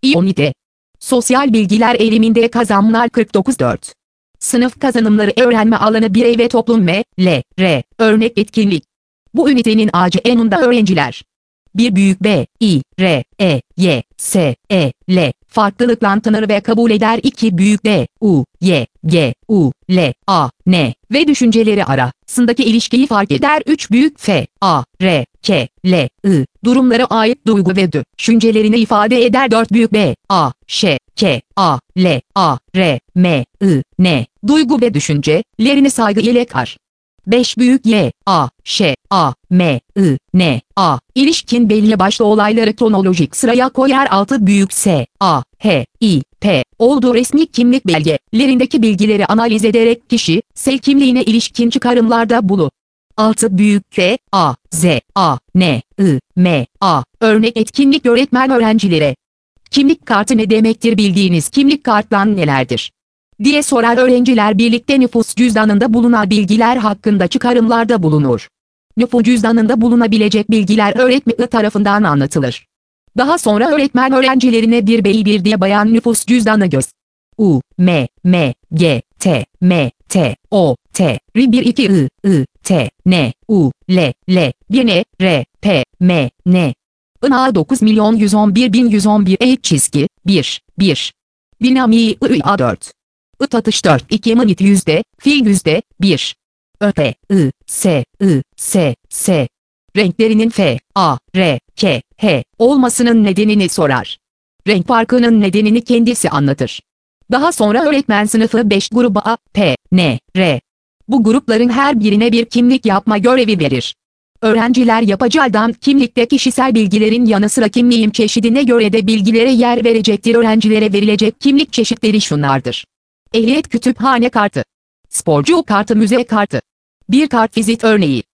İYONİ'de. Sosyal bilgiler eğiliminde kazanımlar 49.4. Sınıf kazanımları öğrenme alanı birey ve toplum M.L.R. Örnek etkinlik. Bu ünitenin ACE'nunda öğrenciler. Bir büyük B, I, R, E, Y, S, E, L, farklılıkla tanır ve kabul eder. 2 büyük D, U, Y, G, U, L, A, N ve düşünceleri arasındaki ilişkiyi fark eder. 3 büyük F, A, R, K, L, I, durumlara ait duygu ve düşüncelerini ifade eder. 4 büyük B, A, Ş, K, A, L, A, R, M, I, N, duygu ve düşüncelerini saygı ile kar. 5 büyük Y, A, Ş, A, M, I, N, A, ilişkin belli başlı olayları kronolojik sıraya koyar. 6 büyük S, A, H, I, P, olduğu resmi kimlik belgelerindeki bilgileri analiz ederek kişi, kimliğine ilişkin çıkarımlarda bulunur. 6 büyük T, A, Z, A, N, I, M, A, örnek etkinlik öğretmen öğrencilere. Kimlik kartı ne demektir, bildiğiniz kimlik kartları nelerdir diye sorar öğrenciler. Birlikte nüfus cüzdanında bulunan bilgiler hakkında çıkarımlarda bulunur. Nüfus cüzdanında bulunabilecek bilgiler öğretmen tarafından anlatılır. Daha sonra öğretmen öğrencilerine bir bey bir diye bayan nüfus cüzdanı U, M, M, G, T, M, T, O, T, R 1 2 I, T, N, U, L, L, 1 N, R, P, M, N. INA 9.111.111 1, Binami IA 4. Atış 4 2 manit yüzde, fiil yüzde, 1. Öp, S. Renklerinin F, A, R, K, H olmasının nedenini sorar. Renk farkının nedenini kendisi anlatır. Daha sonra öğretmen sınıfı 5 gruba A, P, N, R. Bu grupların her birine bir kimlik yapma görevi verir. Öğrenciler yapacağından kimlikte kişisel bilgilerin yanı sıra kimliğin çeşidine göre de bilgilere yer verecektir. Öğrencilere verilecek kimlik çeşitleri şunlardır. Ehliyet kütüphane kartı. Sporcu kartı, müze kartı. Bir kart vizit örneği.